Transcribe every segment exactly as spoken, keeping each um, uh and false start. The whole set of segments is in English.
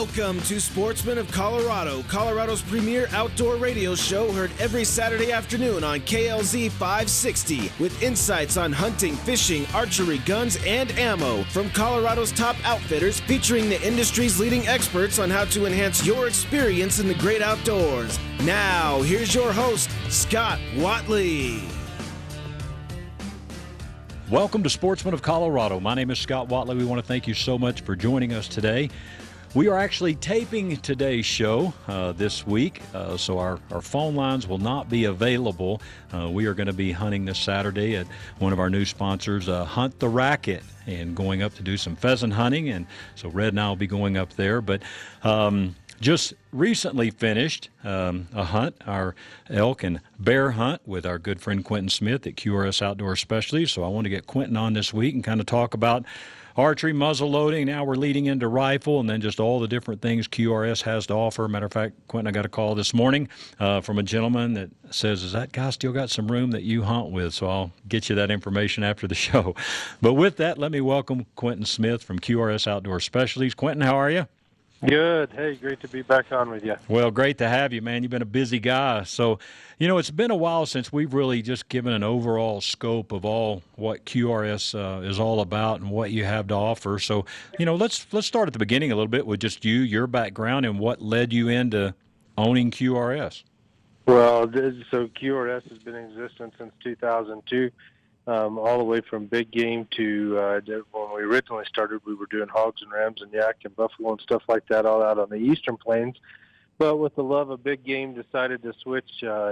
Welcome to Sportsman of Colorado, Colorado's premier outdoor radio show, heard every Saturday afternoon on K L Z five sixty, with insights on hunting, fishing, archery, guns, and ammo from Colorado's top outfitters, featuring the industry's leading experts on how to enhance your experience in the great outdoors. Now, here's your host, Scott Watley. Welcome to Sportsman of Colorado. My name is Scott Watley. We want to thank you so much for joining us today. We are actually taping today's show uh, this week, uh, so our, our phone lines will not be available. Uh, we are going to be hunting this Saturday at one of our new sponsors, uh, Hunt the Racket, and going up to do some pheasant hunting, and so Red and I will be going up there. But um, just recently finished um, a hunt, our elk and bear hunt with our good friend Quentin Smith at Q R S Outdoor Specialties. So I want to get Quentin on this week and kind of talk about archery, muzzle loading. Now we're leading into rifle, and then just all the different things Q R S has to offer. Matter of fact, Quentin, I got a call this morning uh, from a gentleman that says, is that guy still got some room that you hunt with? So I'll get you that information after the show. But with that, let me welcome Quentin Smith from Q R S Outdoor Specialties. Quentin, how are you? Good. Hey, great to be back on with you. Well, great to have you, man. You've been a busy guy. So, you know, it's been a while since we've really just given an overall scope of all what Q R S uh, is all about and what you have to offer. So, you know, let's let's start at the beginning a little bit with just you, your background, and what led you into owning Q R S. Well, so Q R S has been in existence since two thousand two. Um, all the way from big game to uh, when we originally started, we were doing hogs and rams and yak and buffalo and stuff like that all out on the eastern plains. But with the love of big game, decided to switch uh,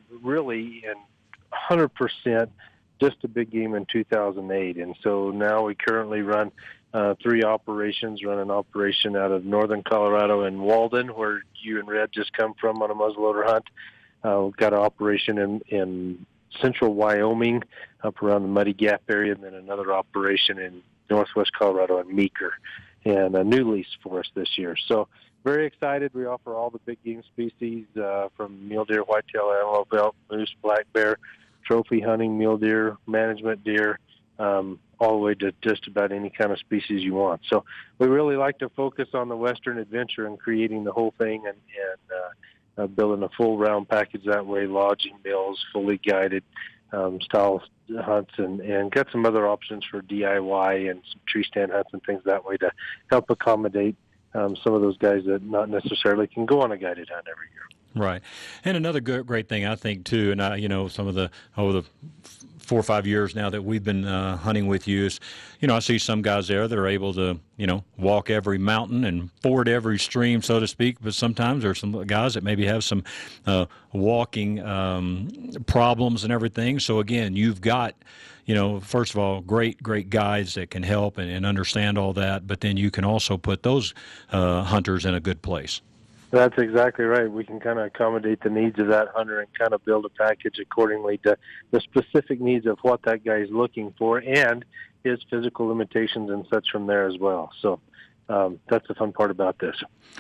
really in one hundred percent just to big game in two thousand eight. And so now we currently run uh, three operations, run an operation out of northern Colorado in Walden, where you and Red just come from on a muzzleloader hunt. Uh, we've got an operation in, in central Wyoming, up around the Muddy Gap area, and then another operation in northwest Colorado in Meeker, and a new lease for us this year. So very excited. We offer all the big game species uh, from mule deer, whitetail, antelope, elk, moose, black bear, trophy hunting, mule deer, management deer, um, all the way to just about any kind of species you want. So we really like to focus on the Western adventure and creating the whole thing and, and uh, Uh, building a full round package that way, lodging, meals, fully guided um, style hunts, and, and got some other options for D I Y and some tree stand hunts and things that way to help accommodate um, some of those guys that not necessarily can go on a guided hunt every year. Right. And another good, great thing, I think, too, and, I, you know, some of the, over the four or five years now that we've been uh, hunting with you is, you know, I see some guys there that are able to, you know, walk every mountain and ford every stream, so to speak, but sometimes there's some guys that maybe have some uh, walking um, problems and everything. So, again, you've got, you know, first of all, great, great guides that can help and, and understand all that, but then you can also put those uh, hunters in a good place. That's exactly right. We can kind of accommodate the needs of that hunter and kind of build a package accordingly to the specific needs of what that guy is looking for and his physical limitations and such from there as well. So um, that's the fun part about this.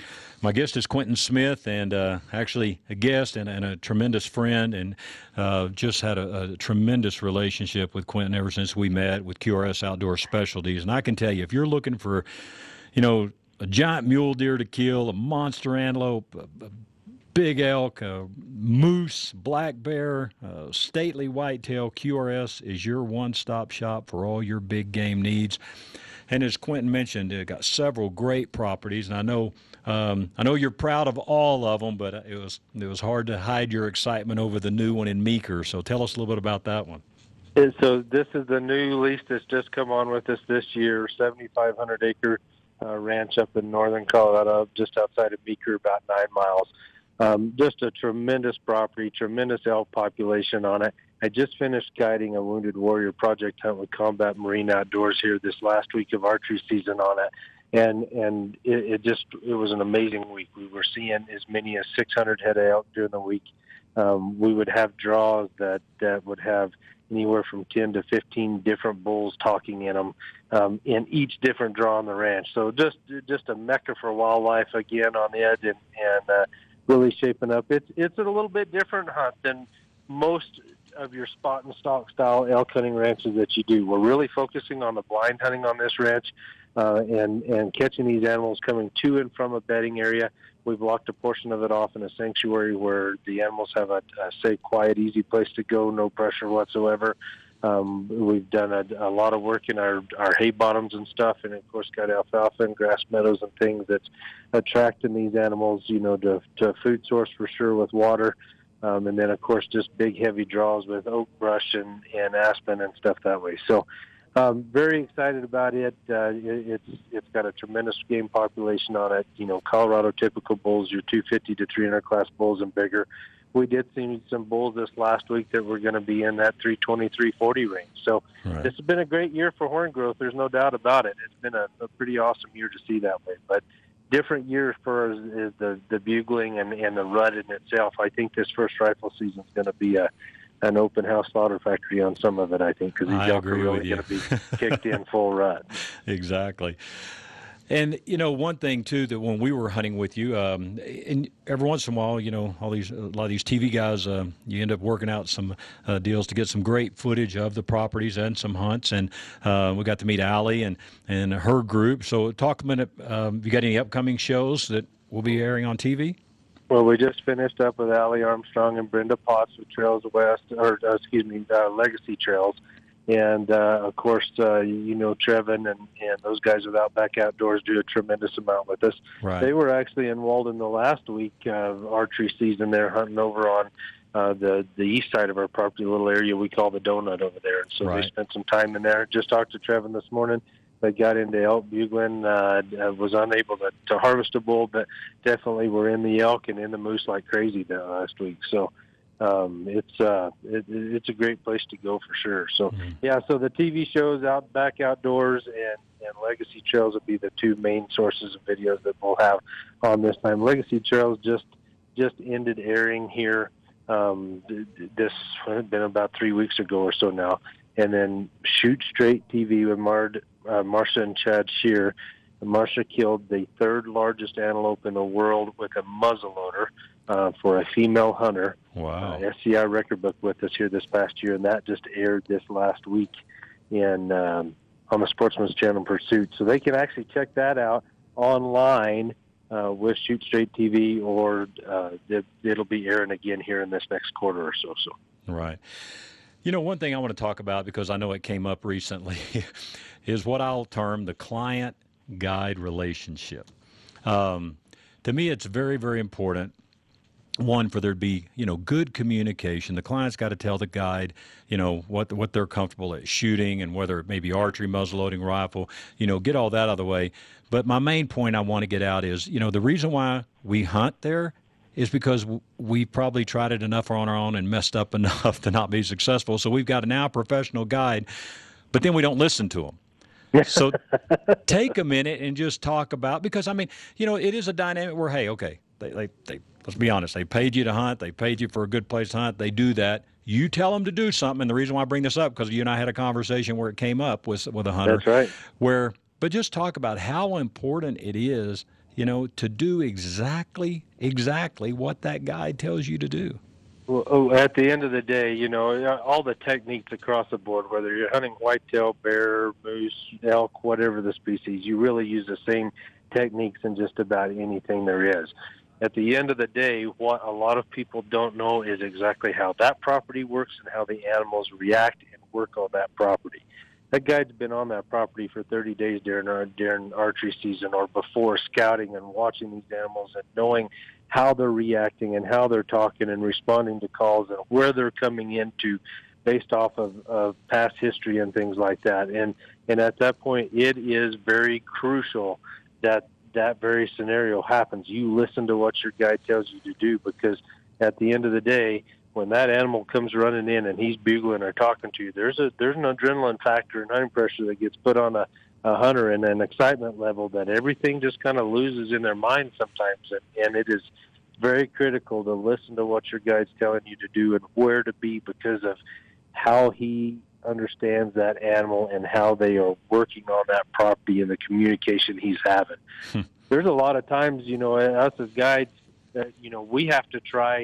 My guest is Quentin Smith, and uh, actually a guest and, and a tremendous friend, and uh, just had a, a tremendous relationship with Quentin ever since we met with Q R S Outdoor Specialties. And I can tell you, if you're looking for, you know, a giant mule deer to kill, a monster antelope, a, a big elk, a moose, black bear, a stately whitetail, Q R S is your one-stop shop for all your big game needs. And as Quentin mentioned, they've got several great properties, and I know um, I know you're proud of all of them, but it was it was hard to hide your excitement over the new one in Meeker. So tell us a little bit about that one. And so this is the new lease that's just come on with us this year, seventy-five hundred acre Uh, ranch up in northern Colorado, just outside of Meeker, about nine miles. Um, just a tremendous property, tremendous elk population on it. I just finished guiding a Wounded Warrior project hunt with Combat Marine Outdoors here this last week of archery season on it. And and it, it just, it was an amazing week. We were seeing as many as six hundred head of elk during the week. Um, we would have draws that, that would have anywhere from ten to fifteen different bulls talking in them um, in each different draw on the ranch. So just just a mecca for wildlife again on the edge, and, and uh, really shaping up. It's it's a little bit different hunt than most of your spot and stalk style elk hunting ranches that you do. We're really focusing on the blind hunting on this ranch. uh, and, and catching these animals coming to and from a bedding area. We've blocked a portion of it off in a sanctuary where the animals have a, a safe, quiet, easy place to go, no pressure whatsoever. Um, we've done a, a lot of work in our, our hay bottoms and stuff, and of course got alfalfa and grass meadows and things that's attracting these animals, you know, to, to a food source for sure with water. Um, and then, of course, just big, heavy draws with oak brush and, and aspen and stuff that way. So um, very excited about it. Uh, it. It's It's got a tremendous game population on it. You know, Colorado typical bulls, your two fifty to three hundred class bulls and bigger. We did see some bulls this last week that were going to be in that three twenty, three forty range. So right. This has been a great year for horn growth. There's no doubt about it. It's been a, a pretty awesome year to see that way. But different year for is the, the bugling and, and the rut in itself. I think this first rifle season is going to be a an open house slaughter factory on some of it, I think, because these elk are really going to be kicked in full rut. Exactly. And, you know, one thing, too, that when we were hunting with you, um, and every once in a while, you know, all these a lot of these T V guys, uh, you end up working out some uh, deals to get some great footage of the properties and some hunts. And uh, we got to meet Allie and, and her group. So talk a minute, um, you got any upcoming shows that will be airing on T V? Well, we just finished up with Allie Armstrong and Brenda Potts with Trails West, or uh, excuse me, uh, Legacy Trails. And, uh, of course, uh, you know, Trevin and, and those guys with Outback Outdoors do a tremendous amount with us. Right. They were actually in Walden the last week of archery season. They're hunting over on uh, the, the east side of our property, a little area we call the Donut over there. And so right. they spent some time in there. Just talked to Trevin this morning. They got into elk bugling, uh, was unable to, to harvest a bull, but definitely were in the elk and in the moose like crazy that last week. So um, it's uh, it, it's a great place to go for sure. So, mm-hmm. yeah, so the T V shows, Outback Outdoors and, and Legacy Trails will be the two main sources of videos that we'll have on this time. Legacy Trails just just ended airing here. Um, this has been about three weeks ago or so now. And then Shoot Straight T V with Mard, uh, Marsha and Chad Shear. Marsha killed the third largest antelope in the world with a muzzleloader uh, for a female hunter. Wow. Uh, S C I record book with us here this past year, and that just aired this last week in um, on the Sportsman's Channel Pursuit. So they can actually check that out online uh, with Shoot Straight T V, or uh, it, it'll be airing again here in this next quarter or so. So. Right. You know, one thing I want to talk about, because I know it came up recently, is what I'll term the client-guide relationship. Um, to me, it's very, very important, one, for there to be, you know, good communication. The client's got to tell the guide, you know, what what they're comfortable at shooting and whether it may be archery, muzzleloading, rifle, you know, get all that out of the way. But my main point I want to get out is, you know, the reason why we hunt there is because we probably tried it enough on our own and messed up enough to not be successful. So we've got a now professional guide, but then we don't listen to them. So take a minute and just talk about, because, I mean, you know, it is a dynamic where, hey, okay, they, they, they let's be honest, they paid you to hunt, they paid you for a good place to hunt, they do that. You tell them to do something, and the reason why I bring this up, because you and I had a conversation where it came up with, with a hunter. That's right. Where, but just talk about how important it is, you know, to do exactly, exactly what that guide tells you to do. Well, oh, at the end of the day, you know, all the techniques across the board, whether you're hunting whitetail, bear, moose, elk, whatever the species, you really use the same techniques in just about anything there is. At the end of the day, what a lot of people don't know is exactly how that property works and how the animals react and work on that property. That guide's been on that property for thirty days during our, during archery season or before, scouting and watching these animals and knowing how they're reacting and how they're talking and responding to calls and where they're coming into based off of, of past history and things like that. And, and at that point, it is very crucial that that very scenario happens. You listen to what your guide tells you to do, because at the end of the day, when that animal comes running in and he's bugling or talking to you, there's a there's an adrenaline factor and hunting pressure that gets put on a, a hunter, and an excitement level that everything just kind of loses in their mind sometimes. And, and it is very critical to listen to what your guide's telling you to do and where to be, because of how he understands that animal and how they are working on that property and the communication he's having. Hmm. There's a lot of times, you know, us as guides, that, you know, we have to try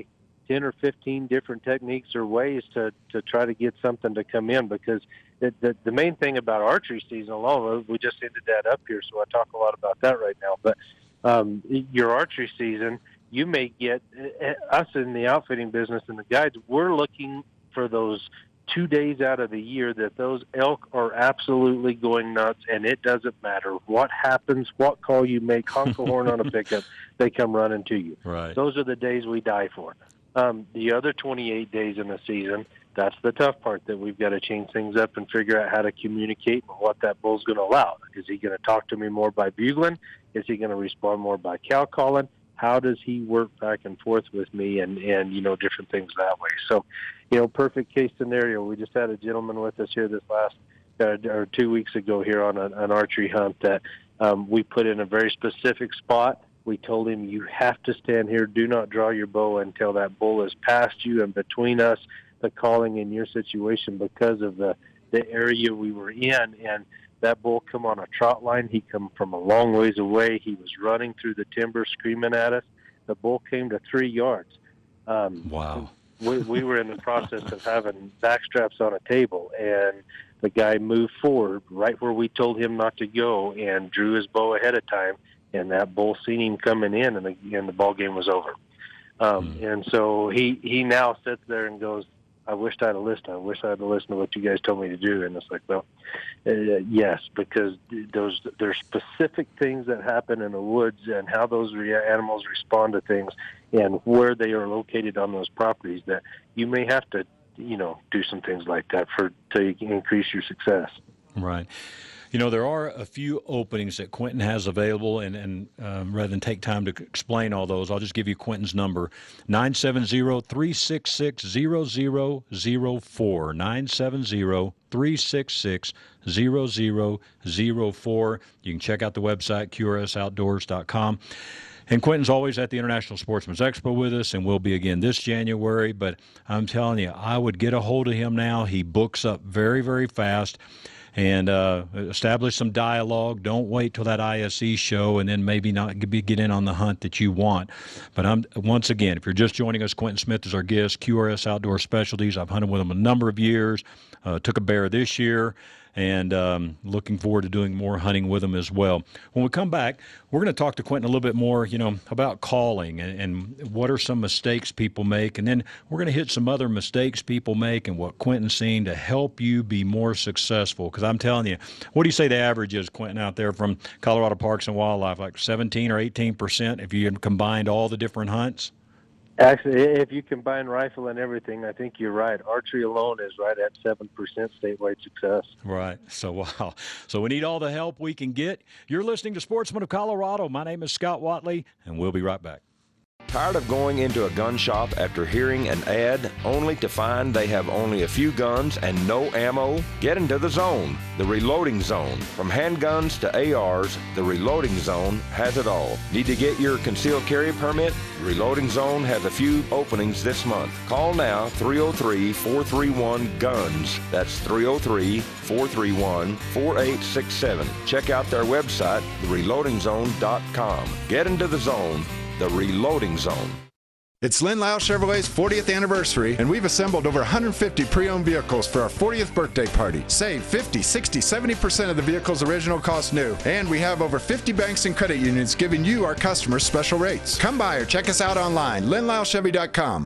ten or fifteen different techniques or ways to, to try to get something to come in, because the, the, the main thing about archery season alone, we just ended that up here, so I talk a lot about that right now. But um, your archery season, you may get, us in the outfitting business and the guides, we're looking for those two days out of the year that those elk are absolutely going nuts, and it doesn't matter what happens, what call you make, honk a horn on a pickup, they come running to you. Right. Those are the days we die for. Um, the other twenty-eight days in the season, that's the tough part, that we've got to change things up and figure out how to communicate and what that bull's going to allow. Is he going to talk to me more by bugling? Is he going to respond more by cow calling? How does he work back and forth with me, and, and, you know, different things that way. So, you know, perfect case scenario. We just had a gentleman with us here this last, uh, or two weeks ago here on a, an archery hunt that um, we put in a very specific spot. We told him, you have to stand here. Do not draw your bow until that bull is past you and between us, the calling in your situation, because of the, the area we were in. And that bull come on a trot line. He come from a long ways away. He was running through the timber screaming at us. The bull came to three yards. Um, wow. we, we were in the process of having backstraps on a table, and the guy moved forward right where we told him not to go and drew his bow ahead of time, and that bull seen him coming in, and the, and the ball game was over. Um, mm. And so he, he now sits there and goes, I wished I had listened. I wish I had listened to what you guys told me to do. And it's like, well, uh, yes, because those there's specific things that happen in the woods and how those re- animals respond to things and where they are located on those properties that you may have to, you know, do some things like that for to increase your success. Right. You know, there are a few openings that Quentin has available, and, and um, rather than take time to explain all those, I'll just give you Quentin's number, nine seven zero, three six six, zero zero zero four, nine seven zero, three six six, zero zero zero four. You can check out the website, Q R S outdoors dot com. And Quentin's always at the International Sportsman's Expo with us, and will be again this January. But I'm telling you, I would get a hold of him now. He books up very, very fast. And uh, establish some dialogue. Don't wait till that I S E show and then maybe not get in on the hunt that you want. But I'm once again, if you're just joining us, Quentin Smith is our guest, Q R S Outdoor Specialties. I've hunted with him a number of years, uh, took a bear this year, and um, looking forward to doing more hunting with him as well. When we come back, we're going to talk to Quentin a little bit more, you know, about calling and, and what are some mistakes people make, and then we're going to hit some other mistakes people make and what Quentin's seen to help you be more successful. Because I'm telling you, what do you say the average is, Quentin, out there from Colorado Parks and Wildlife, like seventeen or eighteen percent if you combined all the different hunts? Actually, if you combine rifle and everything, I think you're right. Archery alone is right at seven percent statewide success. Right. So, wow. So we need all the help we can get. You're listening to Sportsman of Colorado. My name is Scott Watley, and we'll be right back. Tired of going into a gun shop after hearing an ad only to find they have only a few guns and no ammo? Get into the Zone, the Reloading Zone. From handguns to A Rs, the Reloading Zone has it all. Need to get your concealed carry permit? Reloading Zone has a few openings this month. Call now, three oh three, four three one, GUNS. That's three oh three, four three one, four eight six seven. Check out their website, the reloading zone dot com. Get into the Zone, the Reloading Zone. It's Lynn Lau Chevrolet's fortieth anniversary, and we've assembled over one hundred fifty pre-owned vehicles for our fortieth birthday party. Save fifty, sixty, seventy percent of the vehicle's original cost new, and we have over fifty banks and credit unions giving you, our customers, special rates. Come by or check us out online, lynn lau chevy dot com.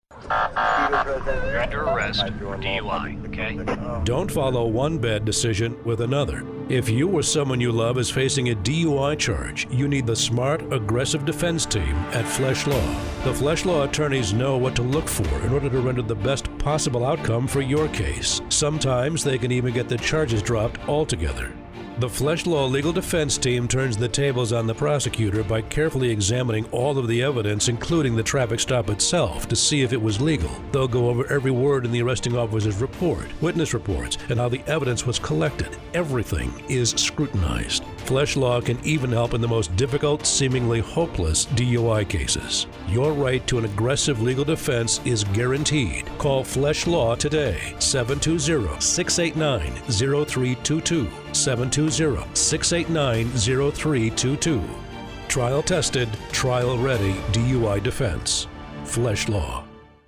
You're under arrest for D U I, okay? Don't follow one bad decision with another. If you or someone you love is facing a D U I charge, you need the smart, aggressive defense team at Flesh Law. The Flesh Law attorneys know what to look for in order to render the best possible outcome for your case. Sometimes they can even get the charges dropped altogether. The Flesh Law legal defense team turns the tables on the prosecutor by carefully examining all of the evidence, including the traffic stop itself, to see if it was legal. They'll go over every word in the arresting officer's report, witness reports, and how the evidence was collected. Everything is scrutinized. Flesh Law can even help in the most difficult, seemingly hopeless D U I cases. Your right to an aggressive legal defense is guaranteed. Call Flesh Law today, seven two zero, six eight nine, zero three two two, seven two zero, six eight nine, zero three two two. Trial tested, trial ready D U I defense. Flesh Law.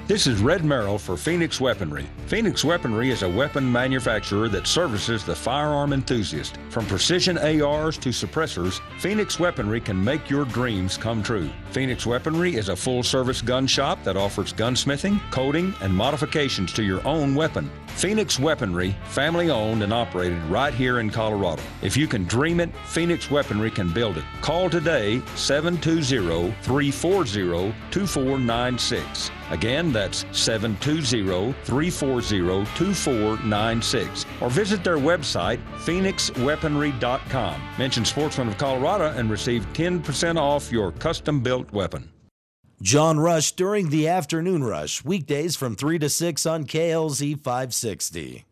This is Red Merrill for Phoenix Weaponry. Phoenix Weaponry is a weapon manufacturer that services the firearm enthusiast. From precision A Rs to suppressors, Phoenix Weaponry can make your dreams come true. Phoenix Weaponry is a full-service gun shop that offers gunsmithing, coating, and modifications to your own weapon. Phoenix Weaponry, family-owned and operated right here in Colorado. If you can dream it, Phoenix Weaponry can build it. Call today, seven two zero, three four zero, two four nine six. Again, that's seven two zero, three four zero, two four nine six. Or visit their website, phoenix weaponry dot com. Mention Sportsman of Colorado and receive ten percent off your custom-built weapon. John Rush during the afternoon rush, weekdays from three to six on K L Z five sixty.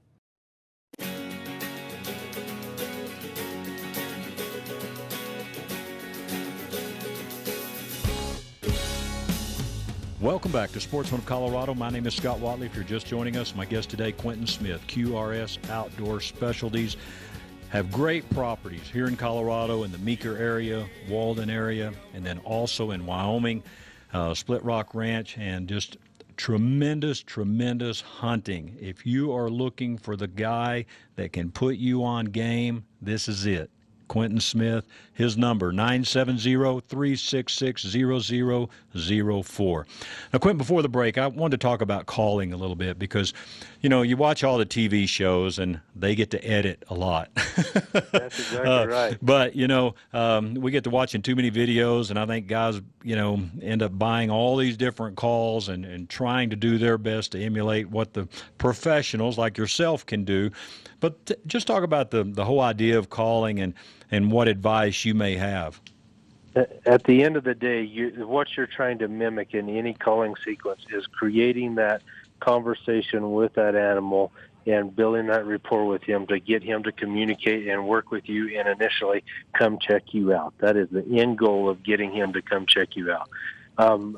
Welcome back to Sportsman of Colorado. My name is Scott Watley. If you're just joining us, my guest today, Quentin Smith, Q R S Outdoor Specialties. Have great properties here in Colorado, in the Meeker area, Walden area, and then also in Wyoming, uh, Split Rock Ranch, and just tremendous, tremendous hunting. If you are looking for the guy that can put you on game, this is it. Quentin Smith, his number, nine seven zero, three six six, zero zero zero four. Now, Quentin, before the break, I wanted to talk about calling a little bit because, you know, you watch all the T V shows and they get to edit a lot. That's exactly uh, right. But, you know, um, we get to watching too many videos, and I think guys, you know, end up buying all these different calls and, and trying to do their best to emulate what the professionals like yourself can do. But t- just talk about the, the whole idea of calling and, and what advice you may have. At the end of the day, you, what you're trying to mimic in any calling sequence is creating that conversation with that animal and building that rapport with him to get him to communicate and work with you and initially come check you out. That is the end goal of getting him to come check you out. Um,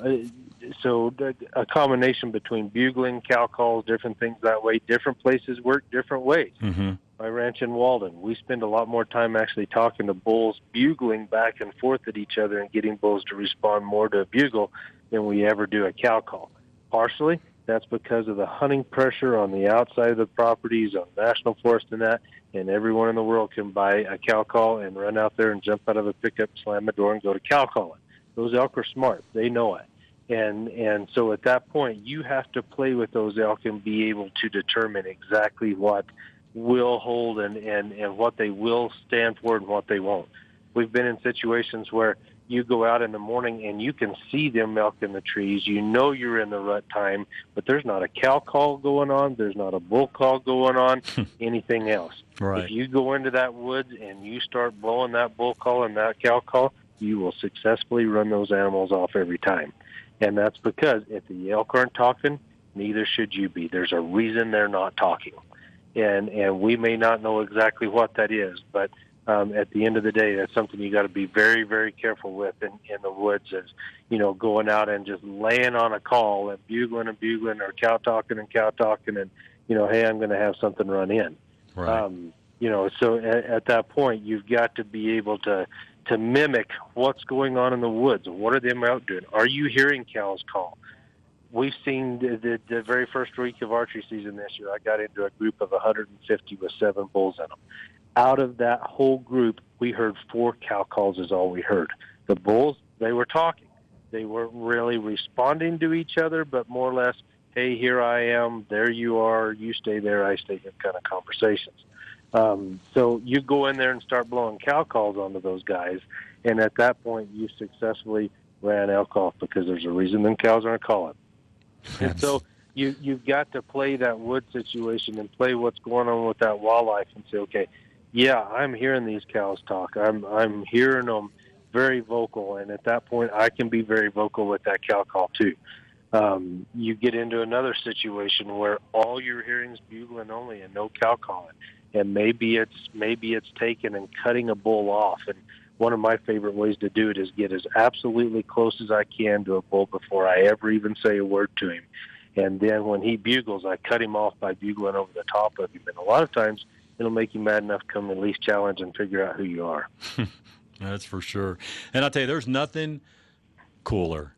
so a combination between bugling, cow calls, different things that way, different places work different ways. Mm-hmm. My ranch in Walden, we spend a lot more time actually talking to bulls, bugling back and forth at each other and getting bulls to respond more to a bugle than we ever do a cow call. Partially, that's because of the hunting pressure on the outside of the properties, on national forest and that, and everyone in the world can buy a cow call and run out there and jump out of a pickup, slam the door, and go to cow calling. Those elk are smart. They know it. And and so at that point, you have to play with those elk and be able to determine exactly what will hold and, and, and what they will stand for and what they won't. We've been in situations where you go out in the morning and you can see them elk in the trees. You know you're in the rut time, but there's not a cow call going on. There's not a bull call going on, anything else. Right. If you go into that woods and you start blowing that bull call and that cow call, you will successfully run those animals off every time. And that's because if the elk aren't talking, neither should you be. There's a reason they're not talking. And and we may not know exactly what that is, but um, at the end of the day, that's something you got to be very, very careful with in, in the woods is, you know, going out and just laying on a call and bugling and bugling or cow talking and cow talking and, you know, hey, I'm going to have something run in. Right. Um, you know, so at, at that point, you've got to be able to to mimic what's going on in the woods. What are them out doing? Are you hearing cows call? We've seen the, the, the very first week of archery season this year, I got into a group of one hundred fifty with seven bulls in them. Out of that whole group, we heard four cow calls is all we heard. The bulls, they were talking. They weren't really responding to each other, but more or less, hey, here I am, there you are, you stay there, I stay here kind of conversations. Um, so you go in there and start blowing cow calls onto those guys, and at that point you successfully ran elk off because there's a reason them cows aren't calling. And so you, you've got to play that wood situation and play what's going on with that wildlife and say, okay, yeah, I'm hearing these cows talk. I'm I'm hearing them very vocal, and at that point I can be very vocal with that cow call too. Um, you get into another situation where all you're hearing is bugling only and no cow calling. And maybe it's maybe it's taking and cutting a bull off. And one of my favorite ways to do it is get as absolutely close as I can to a bull before I ever even say a word to him. And then when he bugles, I cut him off by bugling over the top of him. And a lot of times it'll make you mad enough to come at least challenge and figure out who you are. That's for sure. And I'll tell you, there's nothing cooler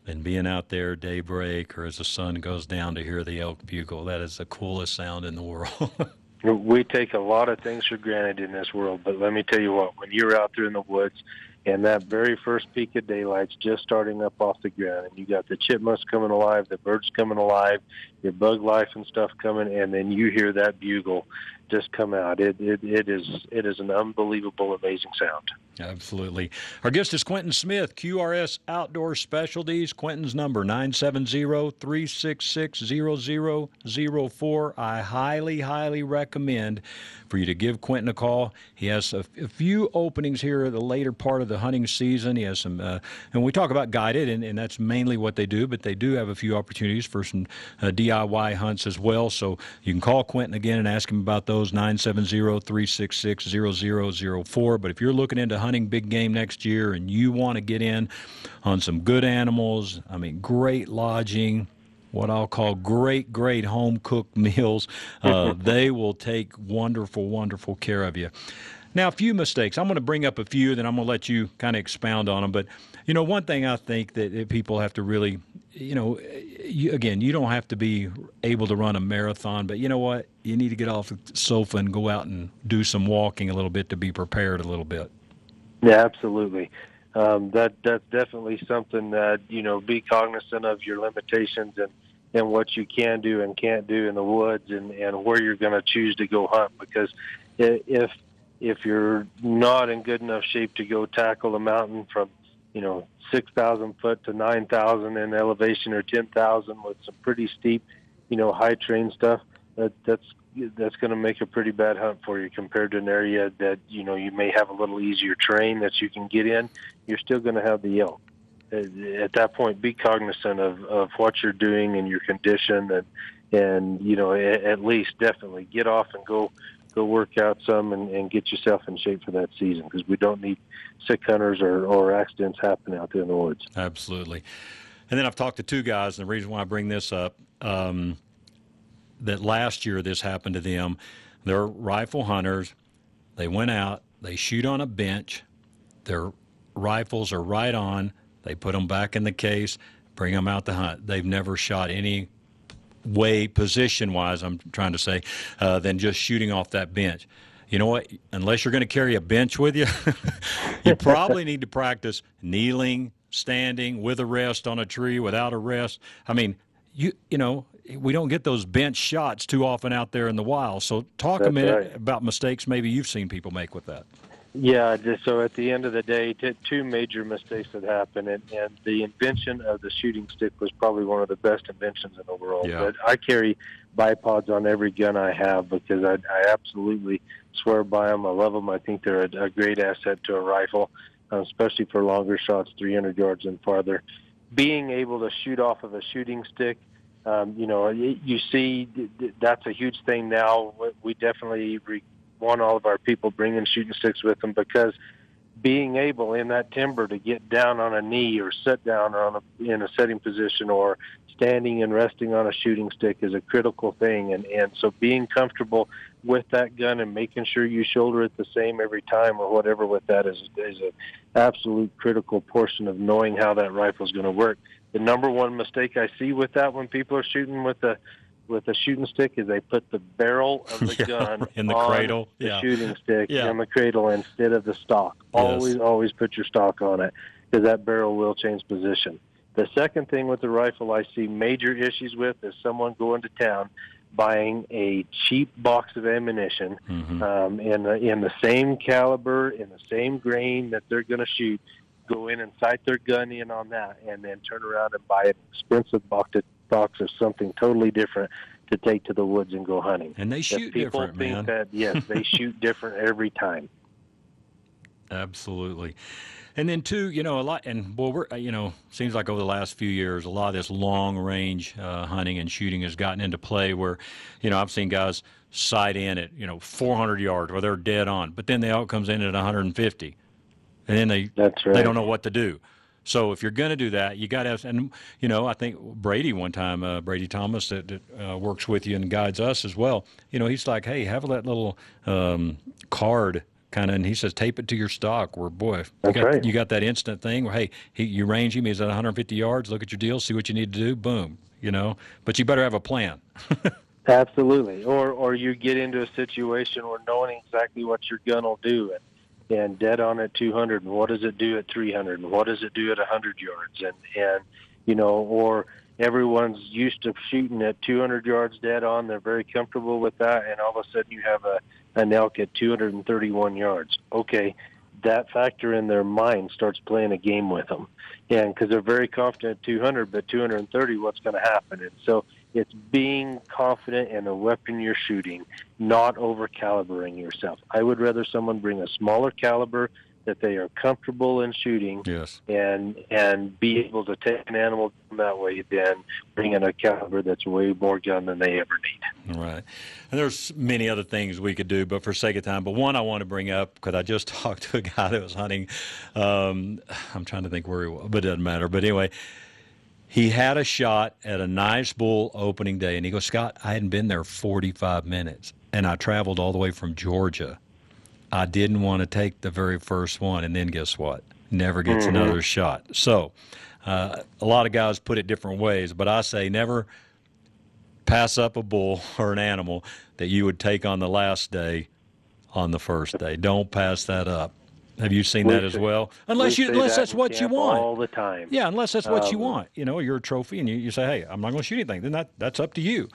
And being out there daybreak or as the sun goes down to hear the elk bugle, that is the coolest sound in the world. We take a lot of things for granted in this world, but let me tell you what, when you're out there in the woods and that very first peak of daylight's just starting up off the ground, and you got the chipmunks coming alive, the birds coming alive, your bug life and stuff coming, and then you hear that bugle just come out. It it, it is it is an unbelievable, amazing sound. Absolutely. Our guest is Quentin Smith, Q R S Outdoor Specialties. Quentin's number, nine seven zero, three six six, zero zero zero four. I highly, highly recommend for you to give Quentin a call. He has a, a few openings here at the later part of the hunting season. He has some, uh, and we talk about guided, and, and that's mainly what they do, but they do have a few opportunities for some uh, D I Y hunts as well. So you can call Quentin again and ask him about those, nine seven zero, three six six, zero zero zero four. But if you're looking into hunting big game next year and you want to get in on some good animals, I mean, great lodging, what I'll call great, great home-cooked meals, uh, they will take wonderful, wonderful care of you. Now, a few mistakes. I'm going to bring up a few, then I'm going to let you kind of expound on them. But, you know, one thing I think that people have to really, you know, you, again, you don't have to be able to run a marathon, but you know what? You need to get off the sofa and go out and do some walking a little bit to be prepared a little bit. Yeah, absolutely. Um, that that's definitely something that, you know, be cognizant of your limitations and, and what you can do and can't do in the woods, and, and where you're going to choose to go hunt. Because if if you're not in good enough shape to go tackle a mountain from, you know, six thousand foot to nine thousand in elevation, or ten thousand with some pretty steep, you know, high terrain stuff, that that's that's going to make a pretty bad hunt for you compared to an area that, you know, you may have a little easier terrain that you can get in. You're still going to have the elk. At that point, be cognizant of, of what you're doing and your condition, and, and you know, at least definitely get off and go go work out some and, and get yourself in shape for that season, because we don't need sick hunters or, or accidents happening out there in the woods. Absolutely. And then I've talked to two guys, and the reason why I bring this up, um, that last year this happened to them. They're rifle hunters. They went out, they shoot on a bench, their rifles are right on, they put them back in the case, bring them out to hunt. They've never shot any way, position-wise, I'm trying to say, uh, than just shooting off that bench. You know what? Unless you're going to carry a bench with you, you probably need to practice kneeling, standing, with a rest on a tree, without a rest. I mean, you you know, we don't get those bench shots too often out there in the wild. So talk That's a minute right. about mistakes maybe you've seen people make with that. Yeah, just so at the end of the day, t- two major mistakes that happened, and, and the invention of the shooting stick was probably one of the best inventions in the world. Yeah. But I carry bipods on every gun I have because I, I absolutely swear by them. I love them. I think they're a, a great asset to a rifle, uh, especially for longer shots, three hundred yards and farther. Being able to shoot off of a shooting stick, um, you know, you see that's a huge thing now. We definitely re- want all of our people bringing shooting sticks with them, because being able in that timber to get down on a knee or sit down or on a, in a sitting position or standing and resting on a shooting stick is a critical thing. And, and so being comfortable with that gun and making sure you shoulder it the same every time or whatever with that is, is an absolute critical portion of knowing how that rifle is going to work. The number one mistake I see with that when people are shooting with a with a shooting stick is they put the barrel of the yeah, gun in the on cradle. the Yeah. shooting stick Yeah. in the cradle instead of the stock. Yes. Always, always put your stock on it, because that barrel will change position. The second thing with the rifle I see major issues with is someone going to town buying a cheap box of ammunition Mm-hmm. um, in, the, in the same caliber, in the same grain that they're going to shoot, go in and sight their gun in on that, and then turn around and buy an expensive box of, box of something totally different to take to the woods and go hunting. And they shoot if people different, think man. that, yes, they shoot different every time. Absolutely. And then, two, you know, a lot, and, well, we're, you know, seems like over the last few years, a lot of this long-range uh, hunting and shooting has gotten into play where, you know, I've seen guys sight in at, you know, four hundred yards where they're dead on, but then the elk comes in at one hundred fifty, and then they, That's right. they don't know what to do. So if you're going to do that, you got to have, and, you know, I think Brady one time, uh, Brady Thomas that, that uh, works with you and guides us as well, you know, he's like, hey, have that little um, card kind of, and he says, tape it to your stock. Where, boy, you That's got, right. you got that instant thing where, hey, he, you range him, he's at one hundred fifty yards, look at your deal, see what you need to do, boom, you know. But you better have a plan. Absolutely. Or or you get into a situation where knowing exactly what your gun will do, and, and dead on at two hundred, and what does it do at three hundred, and what does it do at one hundred yards, and, and you know, or everyone's used to shooting at two hundred yards dead on, they're very comfortable with that, and all of a sudden you have a an elk at two hundred thirty-one yards. Okay, that factor in their mind starts playing a game with them, and because they're very confident at two hundred, but two hundred thirty, what's going to happen? And so it's being confident in the weapon you're shooting, not over-calibering yourself. I would rather someone bring a smaller caliber that they are comfortable in shooting, yes, and and be able to take an animal that way than bringing a caliber that's way more gun than they ever need. Right. And there's many other things we could do, but for sake of time, but one I want to bring up, because I just talked to a guy that was hunting, um, I'm trying to think where he was, but it doesn't matter. But anyway, he had a shot at a nice bull opening day, and he goes, Scott, I hadn't been there forty-five minutes, and I traveled all the way from Georgia. I didn't want to take the very first one, and then guess what? Never gets mm-hmm. another shot. So uh, a lot of guys put it different ways, but I say never pass up a bull or an animal that you would take on the last day on the first day. Don't pass that up. Have you seen we that as say, well? Unless we you, unless that that's what you want. All the time. Yeah, unless that's what um, you want. You know, you're a trophy, and you, you say, hey, I'm not going to shoot anything. Then that, that's up to you.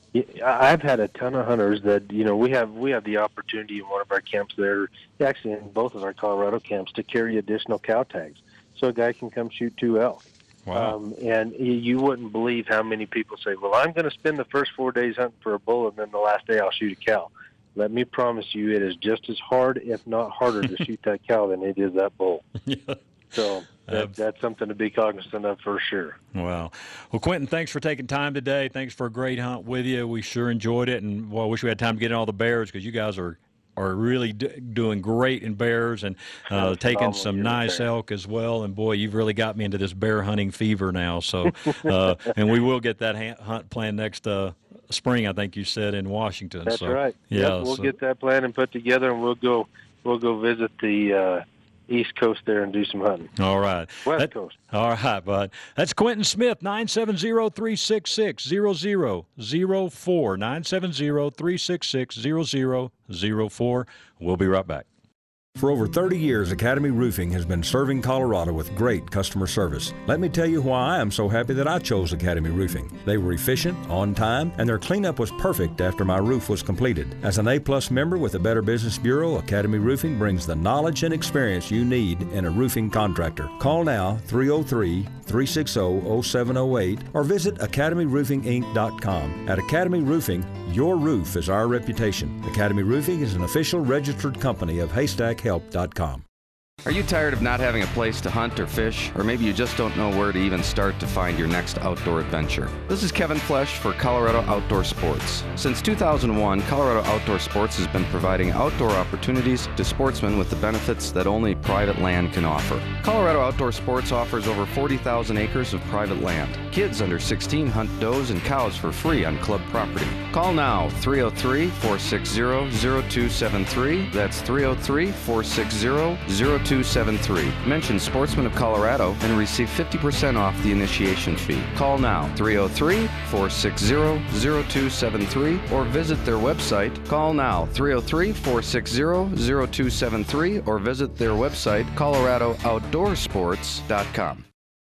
I've had a ton of hunters that, you know, we have we have the opportunity in one of our camps there, actually in both of our Colorado camps, to carry additional cow tags, so a guy can come shoot two elk. Wow. Um, and you wouldn't believe how many people say, well, I'm going to spend the first four days hunting for a bull, and then the last day I'll shoot a cow. Let me promise you, it is just as hard, if not harder, to shoot that cow than it is that bull. Yeah. So that, that's something to be cognizant of for sure. Wow. Well, Quentin, thanks for taking time today. Thanks for a great hunt with you. We sure enjoyed it, and well, I wish we had time to get in all the bears, because you guys are are really d- doing great in bears, and uh, taking some nice elk as well. And boy, you've really got me into this bear hunting fever now. So, uh, and we will get that ha- hunt planned next uh, spring, I think you said, in Washington. That's so, right. Yeah, yep, we'll so. get that plan and put together, and we'll go we'll go visit the uh, East Coast there and do some hunting. All right. West that, Coast. All right, bud. That's Quentin Smith, nine seven zero, three six six, zero zero zero four, nine seven zero, three six six, zero zero zero four. We'll be right back. For over thirty years, Academy Roofing has been serving Colorado with great customer service. Let me tell you why I am so happy that I chose Academy Roofing. They were efficient, on time, and their cleanup was perfect after my roof was completed. As an A-plus member with the Better Business Bureau, Academy Roofing brings the knowledge and experience you need in a roofing contractor. Call now, three oh three, three six zero, oh seven oh eight, or visit academy roofing inc dot com. At Academy Roofing, your roof is our reputation. Academy Roofing is an official registered company of haystack help dot com. Are you tired of not having a place to hunt or fish? Or maybe you just don't know where to even start to find your next outdoor adventure? This is Kevin Flesh for Colorado Outdoor Sports. Since two thousand one, Colorado Outdoor Sports has been providing outdoor opportunities to sportsmen with the benefits that only private land can offer. Colorado Outdoor Sports offers over forty thousand acres of private land. Kids under sixteen hunt does and cows for free on club property. Call now, three oh three, four six zero, zero two seven three. That's three oh three, four six zero, zero two seven three. Mention Sportsman of Colorado and receive fifty percent off the initiation fee. Call now, three oh three, four six zero, zero two seven three, or visit their website. Call now, three oh three, four six zero, zero two seven three, or visit their website, colorado outdoor sports dot com.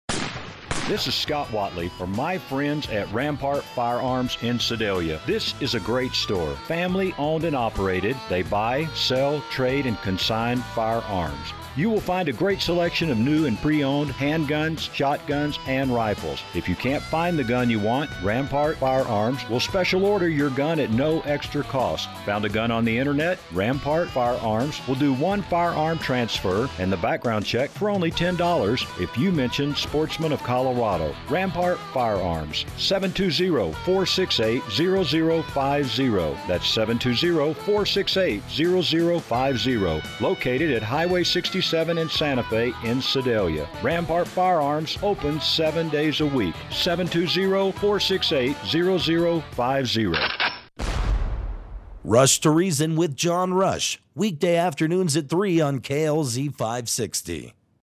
This is Scott Watley from my friends at Rampart Firearms in Sedalia. This is a great store, family owned and operated. They buy, sell, trade, and consign firearms. You will find a great selection of new and pre-owned handguns, shotguns, and rifles. If you can't find the gun you want, Rampart Firearms will special order your gun at no extra cost. Found a gun on the internet? Rampart Firearms will do one firearm transfer and the background check for only ten dollars if you mention Sportsman of Colorado. Rampart Firearms, seven two zero, four six eight, zero zero five zero. That's seven two zero, four six eight, zero zero five zero. Located at Highway sixty-seven in Santa Fe in Sedalia. Rampart Firearms open seven days a week. seven two zero, four six eight, zero zero five zero. Rush to Reason with John Rush, weekday afternoons at three on K L Z five sixty.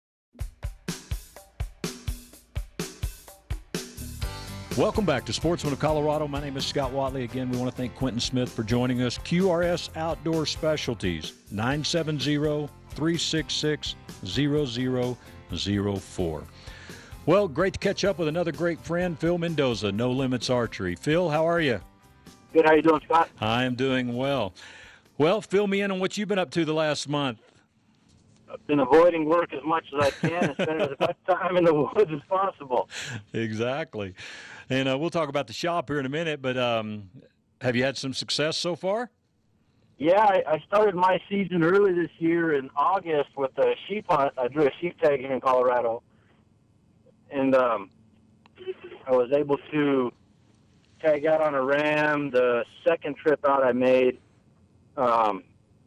Welcome back to Sportsman of Colorado. My name is Scott Watley. Again, we want to thank Quentin Smith for joining us. Q R S Outdoor Specialties, nine seven zero, three six six, zero zero zero four. Well, great to catch up with another great friend, Phil Mendoza, No Limits Archery. Phil, how are you? Good. How you doing, Scott? I am doing well. Well, fill me in on what you've been up to the last month. I've been avoiding work as much as I can and spending as much time in the woods as possible. Exactly. And uh, we'll talk about the shop here in a minute, but um, have you had some success so far? Yeah, I, I started my season early this year in August with a sheep hunt. I drew a sheep tag here in Colorado, and um, I was able to tag out on a ram the second trip out I made. Um,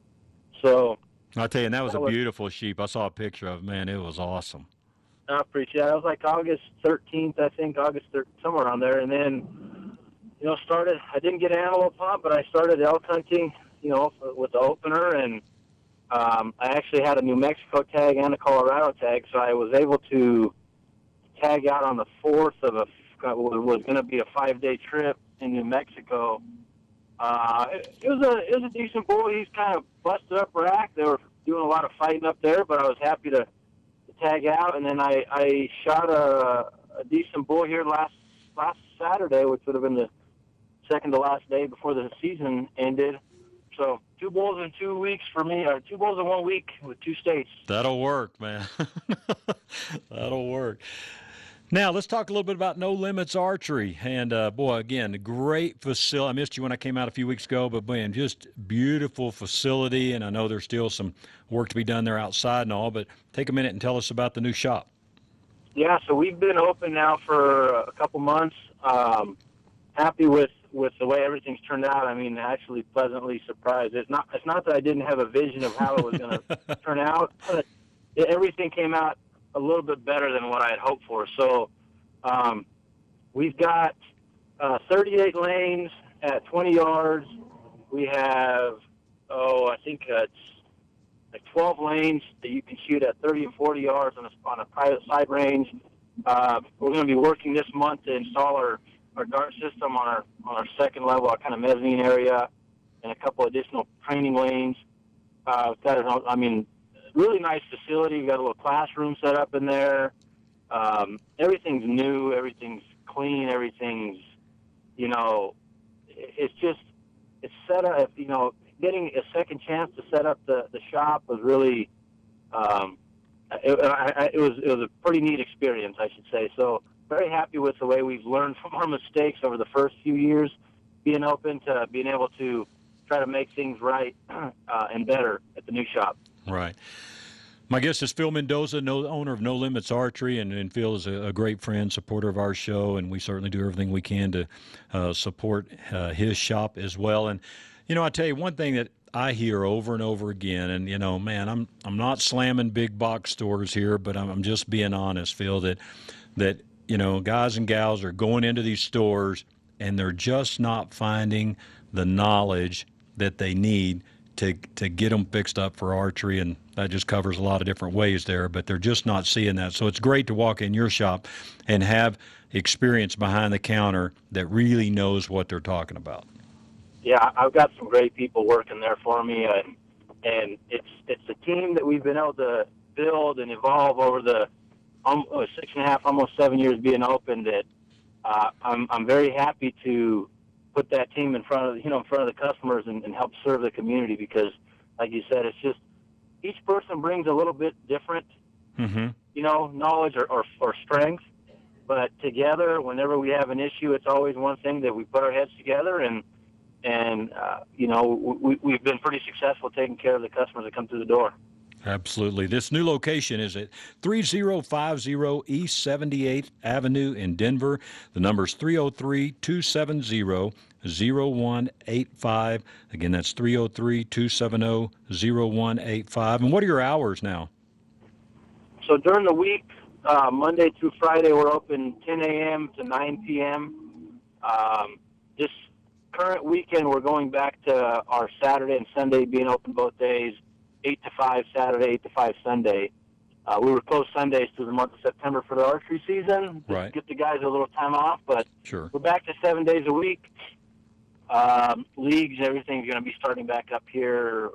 so I'll tell you, and that was that a was, beautiful sheep. I saw a picture of it. Man, it was awesome. I appreciate it. It was like August thirteenth, I think, August thirteenth, somewhere around there. And then, you know, started, I didn't get antelope hunt, but I started elk hunting, you know, with the opener. And um, I actually had a New Mexico tag and a Colorado tag, so I was able to tag out on the fourth of a, was going to be a five-day trip in New Mexico. Uh, it, it was a it was a decent bull. He's kind of busted up rack. They were doing a lot of fighting up there, but I was happy to, to tag out. And then I, I shot a, a decent bull here last last Saturday, which would have been the second to last day before the season ended. So two bulls in two weeks for me, or two bulls in one week with two states. That'll work, man. That'll work. Now, let's talk a little bit about No Limits Archery. And, uh, boy, again, a great facility. I missed you when I came out a few weeks ago, but, man, just beautiful facility. And I know there's still some work to be done there outside and all, but take a minute and tell us about the new shop. Yeah, so we've been open now for a couple months. Um, happy with, with the way everything's turned out. I mean, actually pleasantly surprised. It's not, it's not that I didn't have a vision of how it was going to turn out, but it, everything came out a little bit better than what I had hoped for. So um, we've got uh, thirty-eight lanes at twenty yards. We have, oh, I think uh, it's like twelve lanes that you can shoot at thirty and forty yards on a, on a private side range. Uh, we're going to be working this month to install our, our dart system on our on our second level, our kind of mezzanine area, and a couple additional training lanes. Uh, that is, I mean, really nice facility. We got a little classroom set up in there. Um, everything's new. Everything's clean. Everything's, you know, it's just, it's set up, you know, getting a second chance to set up the, the shop was really, um, it, I, it was, it was a pretty neat experience, I should say. So very happy with the way we've learned from our mistakes over the first few years, being open to being able to try to make things right uh, and better at the new shop. Right. My guest is Phil Mendoza, no, owner of No Limits Archery, and, and Phil is a, a great friend, supporter of our show, and we certainly do everything we can to uh, support uh, his shop as well. And, you know, I tell you, one thing that I hear over and over again, and, you know, man, I'm I'm not slamming big box stores here, but I'm, I'm just being honest, Phil, that, that, you know, guys and gals are going into these stores, and they're just not finding the knowledge that they need to to get them fixed up for archery, and that just covers a lot of different ways there, but they're just not seeing that. So it's great to walk in your shop and have experience behind the counter that really knows what they're talking about. Yeah, I've got some great people working there for me, and and it's it's a team that we've been able to build and evolve over the um, six and a half, almost seven years being open. That uh, I'm I'm very happy to put that team in front of you know in front of the customers and, and help serve the community, because, like you said, it's just each person brings a little bit different, mm-hmm. you know, knowledge or, or or strength. But together, whenever we have an issue, it's always one thing that we put our heads together and and uh, you know we, we've been pretty successful taking care of the customers that come through the door. Absolutely. This new location is at three oh five oh East seventy-eighth Avenue in Denver. The number is three oh three, two seven zero, zero one eight five. Again, that's three oh three, two seven zero, zero one eight five. And what are your hours now? So during the week, uh, Monday through Friday, we're open ten a.m. to nine p.m. Um, this current weekend, we're going back to our Saturday and Sunday being open both days, eight to five Saturday, eight to five Sunday. Uh, we were closed Sundays through the month of September for the archery season, just right. to get the guys a little time off, but sure. we're back to seven days a week. Um, leagues, everything's going to be starting back up here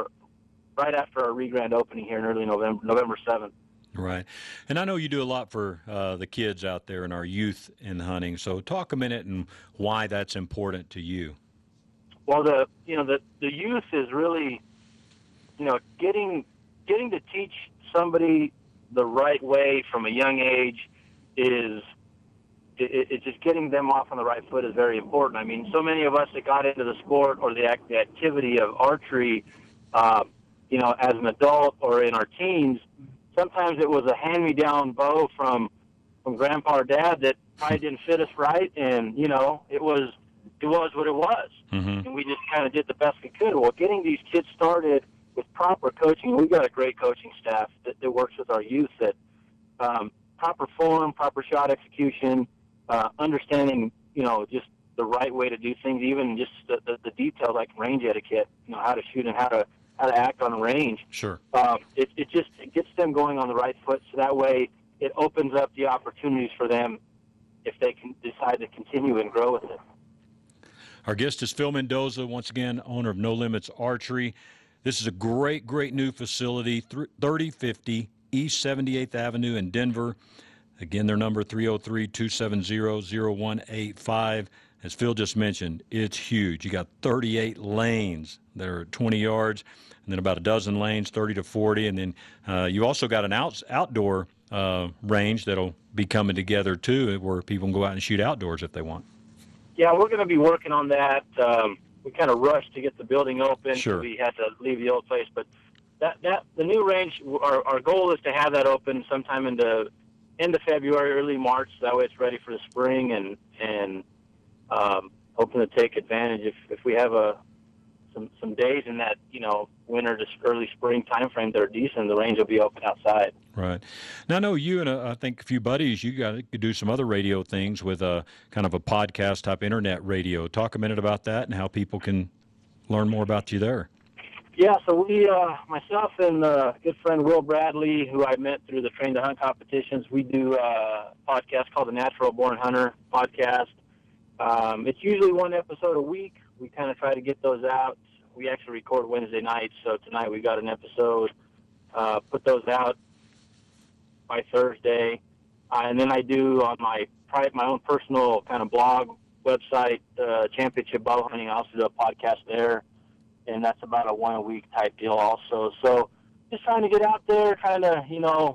right after our re-grand opening here in early November, November seventh. Right. And I know you do a lot for uh, the kids out there and our youth in hunting. So talk a minute and why that's important to you. Well, the you know the the youth is really, you know, getting getting to teach somebody the right way from a young age is it, it's just getting them off on the right foot is very important. I mean, so many of us that got into the sport or the, act, the activity of archery, uh, you know, as an adult or in our teens. Sometimes it was a hand-me-down bow from from grandpa or dad that probably didn't fit us right, and you know it was it was what it was, mm-hmm. and we just kind of did the best we could. Well, getting these kids started with proper coaching, we've got a great coaching staff that, that works with our youth. That um, proper form, proper shot execution, uh, understanding you know just the right way to do things, even just the, the, the details like range etiquette, you know how to shoot and how to. how to act on range. Sure. Um, it, it just it gets them going on the right foot, so that way it opens up the opportunities for them if they can decide to continue and grow with it. Our guest is Phil Mendoza, once again, owner of No Limits Archery. This is a great, great new facility, thirty fifty East seventy-eighth Avenue in Denver. Again, their number three oh three, two seven zero, zero one eight five. As Phil just mentioned, it's huge. You got thirty-eight lanes that are twenty yards, and then about a dozen lanes, thirty to forty, and then uh, you also got an out, outdoor uh, range that'll be coming together too, where people can go out and shoot outdoors if they want. Yeah, we're going to be working on that. Um, we kind of rushed to get the building open. Sure. We had to leave the old place, but that that the new range. Our, our goal is to have that open sometime in the end of February, early March. So that way, it's ready for the spring and and. Um, hoping to take advantage if, if we have a some some days in that you know winter to early spring time frame that are decent, the range will be open outside. Right. Now I know you and a, I think a few buddies. You got to do some other radio things with a kind of a podcast type internet radio. Talk a minute about that and how people can learn more about you there. Yeah. So we, uh, myself and uh, good friend Will Bradley, who I met through the Train to Hunt competitions, we do a podcast called the Natural Born Hunter podcast. Um, it's usually one episode a week. We kind of try to get those out. We actually record Wednesday nights, so tonight we got an episode. Uh, put those out by Thursday, uh, and then I do on my private, my own personal kind of blog website, uh, Championship Bow Hunting. I also do a podcast there, and that's about a one a week type deal also. So just trying to get out there, kind of you know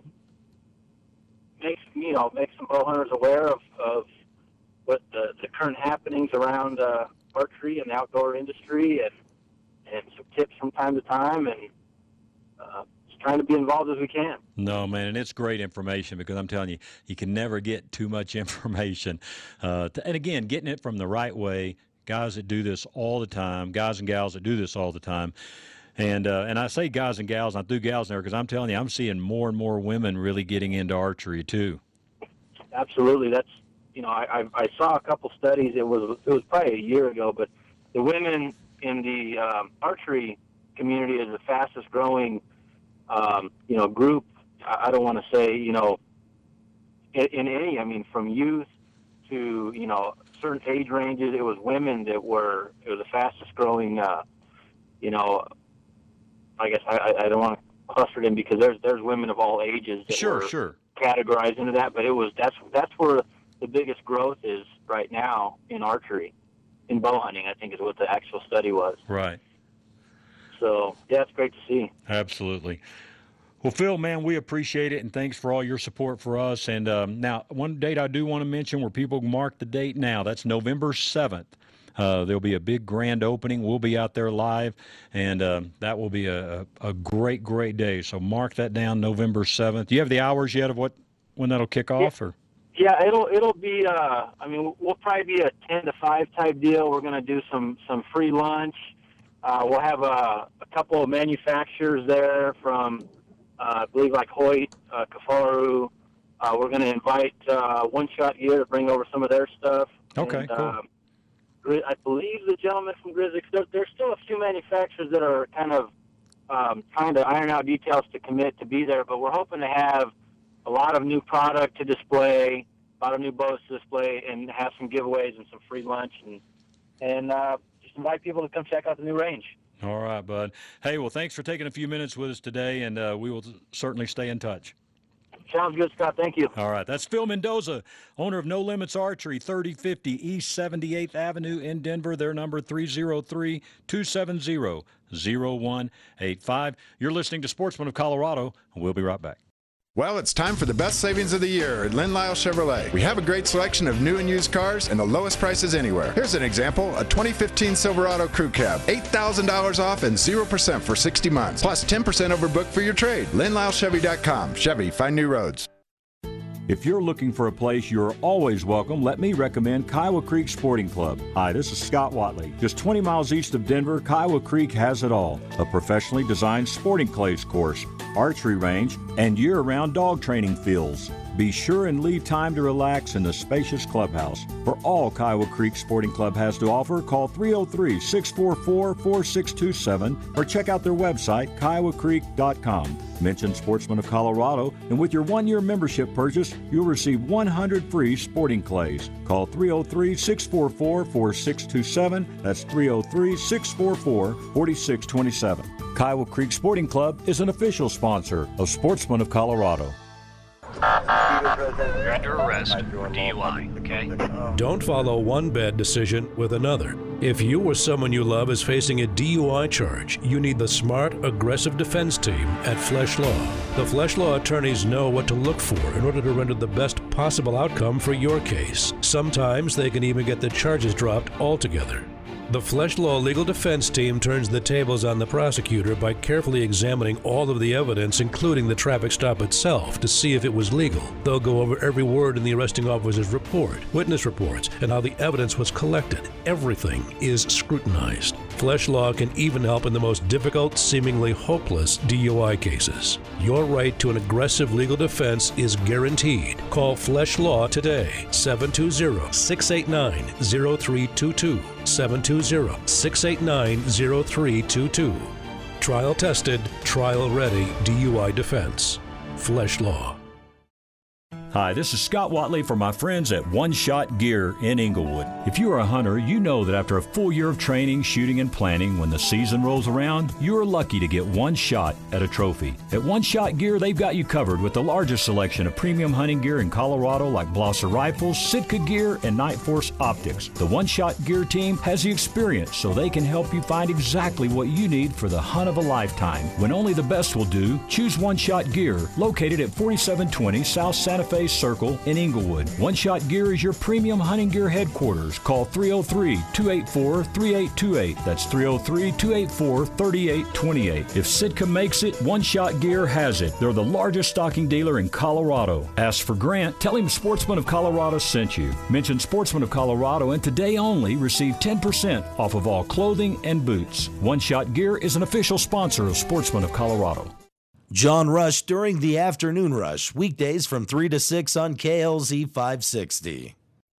make you know make some bow hunters aware of. of what the, the current happenings around uh, archery and the outdoor industry, and and some tips from time to time, and uh, just trying to be involved as we can. No, man, and it's great information because I'm telling you, you can never get too much information. Uh, to, and again, getting it from the right way, guys that do this all the time, guys and gals that do this all the time. And uh, and I say guys and gals, and I do gals there because I'm telling you, I'm seeing more and more women really getting into archery too. Absolutely, that's. You know, I, I saw a couple studies. It was it was probably a year ago, but the women in the um, archery community is the fastest growing, um, you know, group. I don't want to say, you know, in, in any. I mean, from youth to you know certain age ranges, it was women that were it was the fastest growing. Uh, you know, I guess I, I don't want to cluster it in because there's there's women of all ages that sure, were sure. categorized into that, but it was that's that's where the biggest growth is right now in archery, in bow hunting, I think is what the actual study was. Right. So, yeah, it's great to see. Absolutely. Well, Phil, man, we appreciate it, and thanks for all your support for us. And um, now, one date I do want to mention where people mark the date now, that's November seventh. Uh, there'll be a big grand opening. We'll be out there live, and uh, that will be a, a great, great day. So mark that down, November seventh. Do you have the hours yet of what when that'll kick off? Yeah. Or Yeah, it'll it'll be. Uh, I mean, we'll probably be a ten to five type deal. We're going to do some some free lunch. Uh, we'll have a, a couple of manufacturers there from, uh, I believe, like Hoyt, uh, Kafaru. Uh, we're going to invite uh, One Shot Gear to bring over some of their stuff. Okay, and, cool. Uh, I believe the gentleman from Grizzly. There, there's still a few manufacturers that are kind of um, trying to iron out details to commit to be there, but we're hoping to have a lot of new product to display, a lot of new boats to display, and have some giveaways and some free lunch, and and uh, just invite people to come check out the new range. All right, bud. Hey, well, thanks for taking a few minutes with us today, and uh, we will certainly stay in touch. Sounds good, Scott. Thank you. All right. That's Phil Mendoza, owner of No Limits Archery, thirty fifty East seventy-eighth Avenue in Denver. Their number, three oh three, two seven zero, zero one eight five. You're listening to Sportsman of Colorado, and we'll be right back. Well, it's time for the best savings of the year at Lynn Lyle Chevrolet. We have a great selection of new and used cars and the lowest prices anywhere. Here's an example, a twenty fifteen Silverado Crew Cab. eight thousand dollars off and zero percent for sixty months, plus ten percent overbook for your trade. Lynn Lyle Chevy dot com. Chevy, find new roads. If you're looking for a place you're always welcome, let me recommend Kiowa Creek Sporting Club. Hi, this is Scott Watley. Just twenty miles east of Denver, Kiowa Creek has it all. A professionally designed sporting clays course, archery range, and year-round dog training fields. Be sure and leave time to relax in the spacious clubhouse. For all Kiowa Creek Sporting Club has to offer, call three oh three, six four four, four six two seven or check out their website, kiowa creek dot com. Mention Sportsman of Colorado, and with your one-year membership purchase, you'll receive one hundred free sporting clays. Call three oh three, six four four, four six two seven. That's three oh three, six four four, four six two seven. Kiowa Creek Sporting Club is an official sponsor of Sportsman of Colorado. You're under arrest for D U I, okay? Don't follow one bad decision with another. If you or someone you love is facing a D U I charge, you need the smart, aggressive defense team at Flesh Law. The Flesh Law attorneys know what to look for in order to render the best possible outcome for your case. Sometimes they can even get the charges dropped altogether. The Flesh Law legal defense team turns the tables on the prosecutor by carefully examining all of the evidence, including the traffic stop itself, to see if it was legal. They'll go over every word in the arresting officer's report, witness reports, and how the evidence was collected. Everything is scrutinized. Flesh Law can even help in the most difficult, seemingly hopeless D U I cases. Your right to an aggressive legal defense is guaranteed. Call Flesh Law today, seven two zero, six eight nine, zero three two two, seven two zero, six eight nine, zero three two two. Trial tested, trial ready D U I defense. Flesh Law. Hi, this is Scott Watley for my friends at One Shot Gear in Inglewood. If you are a hunter, you know that after a full year of training, shooting, and planning, when the season rolls around, you are lucky to get one shot at a trophy. At One Shot Gear, they've got you covered with the largest selection of premium hunting gear in Colorado, like Blosser rifles, Sitka gear, and Night Force optics. The One Shot Gear team has the experience, so they can help you find exactly what you need for the hunt of a lifetime. When only the best will do, choose One Shot Gear, located at forty-seven twenty South Santa Fe Circle in Inglewood. One Shot Gear is your premium hunting gear headquarters. Call three oh three, two eight four, three eight two eight. That's three oh three, two eight four, three eight two eight. If Sitka makes it, One Shot Gear has it. They're the largest stocking dealer in Colorado. Ask for Grant. Tell him Sportsman of Colorado sent you. Mention Sportsman of Colorado, and today only receive ten percent off of all clothing and boots. One Shot Gear is an official sponsor of Sportsman of Colorado. John Rush during the afternoon rush, weekdays from three to six on K L Z five sixty.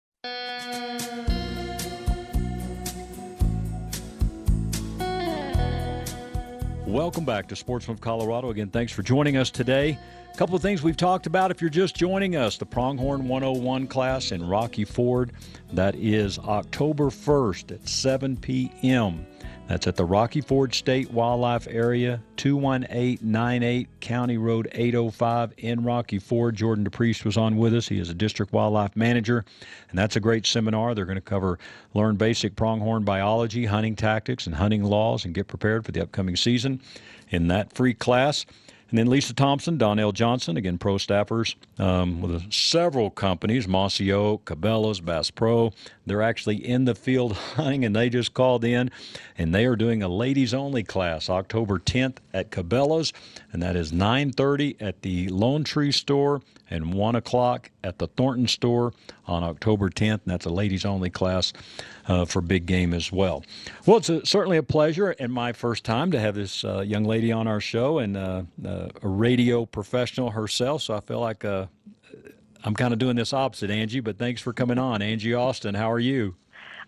Welcome back to Sportsman of Colorado. Again, thanks for joining us today. A couple of things we've talked about if you're just joining us. The Pronghorn one oh one class in Rocky Ford. That is October first at seven p.m. That's at the Rocky Ford State Wildlife Area, two one eight nine eight County Road eight oh five in Rocky Ford. Jordan DePriest was on with us. He is a district wildlife manager, and that's a great seminar. They're going to cover learn basic pronghorn biology, hunting tactics, and hunting laws, and get prepared for the upcoming season in that free class. And then Lisa Thompson, Donnell Johnson, again, pro staffers um, with several companies, Mossy Oak, Cabela's, Bass Pro. They're actually in the field hunting, and they just called in, and they are doing a ladies-only class October tenth at Cabela's, and that is nine thirty at the Lone Tree store and one o'clock at the Thornton store on October tenth, and that's a ladies-only class uh, for big game as well. Well, it's a, certainly a pleasure and my first time to have this uh, young lady on our show, and uh, uh, a radio professional herself, so I feel like uh, I'm kind of doing this opposite, Angie, but thanks for coming on. Angie Austin, how are you?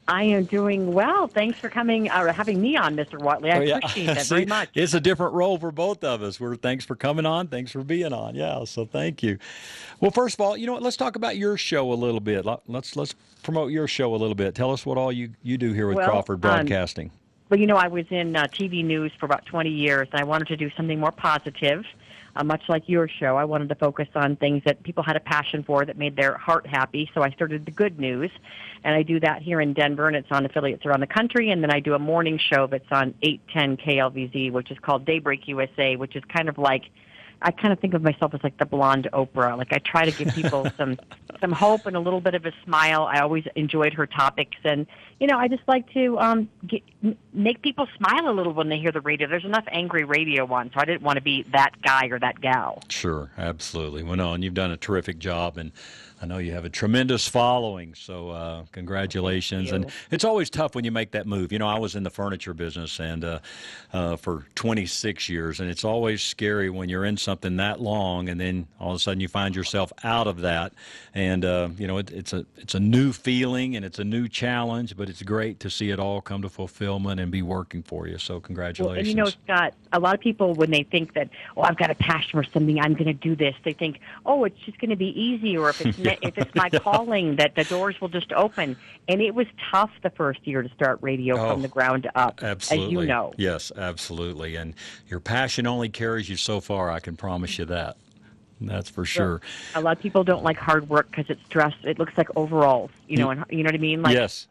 I am doing well. Thanks for coming, or uh, having me on, Mister Watley. I oh, yeah. appreciate that See, very much. It's a different role for both of us. We're thanks for coming on. Thanks for being on. Yeah, so thank you. Well, first of all, you know what? Let's talk about your show a little bit. Let's let's promote your show a little bit. Tell us what all you, you do here with well, Crawford Broadcasting. Um, well, you know, I was in uh, T V news for about twenty years, and I wanted to do something more positive. Uh, much like your show, I wanted to focus on things that people had a passion for that made their heart happy, so I started the Good News, and I do that here in Denver, and it's on affiliates around the country, and then I do a morning show that's on eight ten K L V Z, which is called Daybreak U S A, which is kind of like, I kind of think of myself as like the blonde Oprah. Like, I try to give people some some hope and a little bit of a smile. I always enjoyed her topics, and, you know, I just like to um, get, make people smile a little when they hear the radio. There's enough angry radio on, so I didn't want to be that guy or that gal. Sure, absolutely. Well, no, and you've done a terrific job, and I know you have a tremendous following, so uh, congratulations. And it's always tough when you make that move. You know, I was in the furniture business and uh, uh, for twenty-six years, and it's always scary when you're in something that long, and then all of a sudden you find yourself out of that. And uh, you know, it, it's a it's a new feeling and it's a new challenge, but it's great to see it all come to fulfillment and be working for you. So congratulations. Well, and you know, Scott, a lot of people, when they think that, oh, I've got a passion for something, I'm going to do this, they think, oh, it's just going to be easy, or if it's yeah. if it's my calling, that the doors will just open. And it was tough the first year to start radio oh, from the ground up, absolutely. as you know. Yes, absolutely. And your passion only carries you so far, I can promise you that. That's for sure. A lot of people don't like hard work because it's dressed, it looks like overalls, you know, and you know what I mean? Like, yes.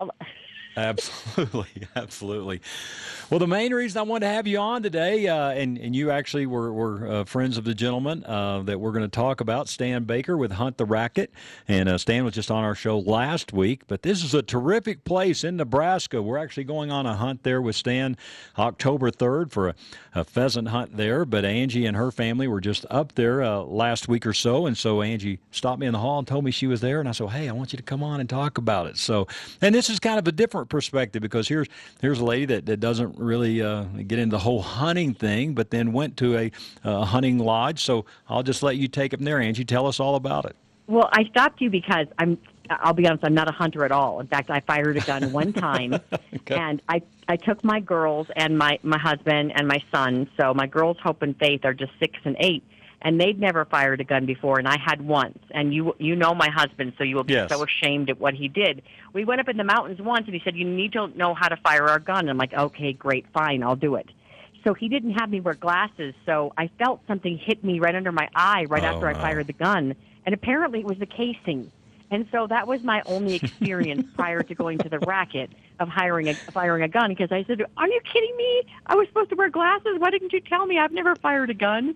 Absolutely, absolutely. Well, the main reason I wanted to have you on today, uh, and, and you actually were, were uh, friends of the gentleman uh, that we're going to talk about, Stan Baker with Hunt the Racket. And uh, Stan was just on our show last week. But this is a terrific place in Nebraska. We're actually going on a hunt there with Stan October third for a, a pheasant hunt there. But Angie and her family were just up there uh, last week or so. And so Angie stopped me in the hall and told me she was there. And I said, hey, I want you to come on and talk about it. So, and this is kind of a different perspective, because here's here's a lady that, that doesn't really uh, get into the whole hunting thing, but then went to a uh, hunting lodge. So I'll just let you take it from there, Angie. Tell us all about it. Well, I stopped you because I'm, I'll be honest, I'm not a hunter at all. In fact, I fired a gun one time, okay. and I, I took my girls and my, my husband and my son. So my girls, Hope and Faith, are just six and eight. And they'd never fired a gun before, and I had once. And you you know my husband, so you will be yes. so ashamed at what he did. We went up in the mountains once, and he said, you need to know how to fire our gun. And I'm like, okay, great, fine, I'll do it. So he didn't have me wear glasses, so I felt something hit me right under my eye right oh, after I no. fired the gun. And apparently it was the casing. And so that was my only experience prior to going to the racket of hiring a, firing a gun, because I said, are you kidding me? I was supposed to wear glasses. Why didn't you tell me? I've never fired a gun.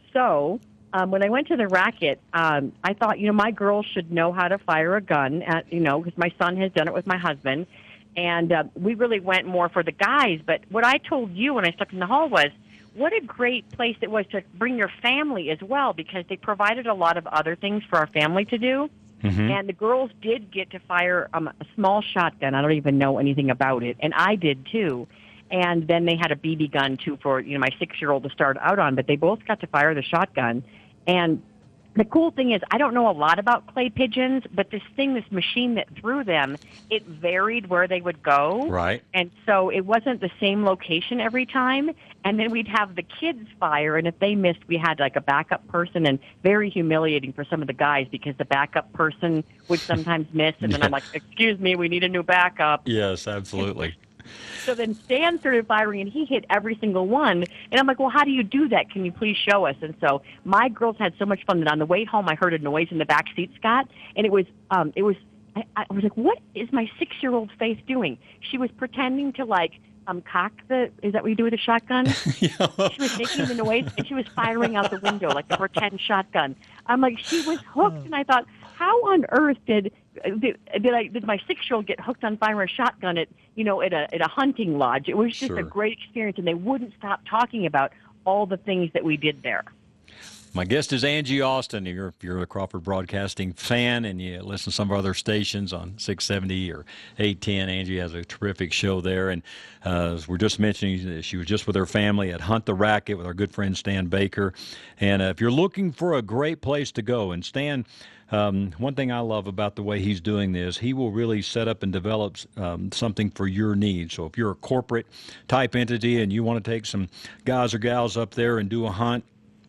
So um, when I went to the racket, um, I thought, you know, my girls should know how to fire a gun, at, you know, because my son has done it with my husband. And uh, we really went more for the guys. But what I told you when I stepped in the hall was, what a great place it was to bring your family as well, because they provided a lot of other things for our family to do. Mm-hmm. And the girls did get to fire um, a small shotgun. I don't even know anything about it. And I did, too. And then they had a B B gun, too, for, you know, my six-year-old to start out on. But they both got to fire the shotgun. And the cool thing is, I don't know a lot about clay pigeons, but this thing, this machine that threw them, it varied where they would go. Right. And so it wasn't the same location every time. And then we'd have the kids fire, and if they missed, we had like a backup person, and very humiliating for some of the guys, because the backup person would sometimes miss, and then I'm like, excuse me, we need a new backup. Yes, absolutely. So then Stan started firing, and he hit every single one. And I'm like, well, how do you do that? Can you please show us? And so my girls had so much fun that on the way home, I heard a noise in the back seat, Scott, and it was, um, it was, I, I was like, what is my six-year-old Faith doing? She was pretending to, like, um, cock the, is that what you do with a shotgun? Yeah. She was making the noise, and she was firing out the window like a pretend shotgun. I'm like, she was hooked, and I thought, how on earth did did, did I did my six-year-old get hooked on firing a shotgun at, you know, at a at a hunting lodge? It was just Sure. a great experience, and they wouldn't stop talking about all the things that we did there. My guest is Angie Austin. If you're, if you're a Crawford Broadcasting fan and you listen to some of our other stations on six seventy or eight ten, Angie has a terrific show there. And uh, as we're just mentioning, she was just with her family at Hunt the Racket with our good friend Stan Baker. And uh, if you're looking for a great place to go, and Stan um, one thing I love about the way he's doing this, he will really set up and develop um, something for your needs. So if you're a corporate type entity and you want to take some guys or gals up there and do a hunt,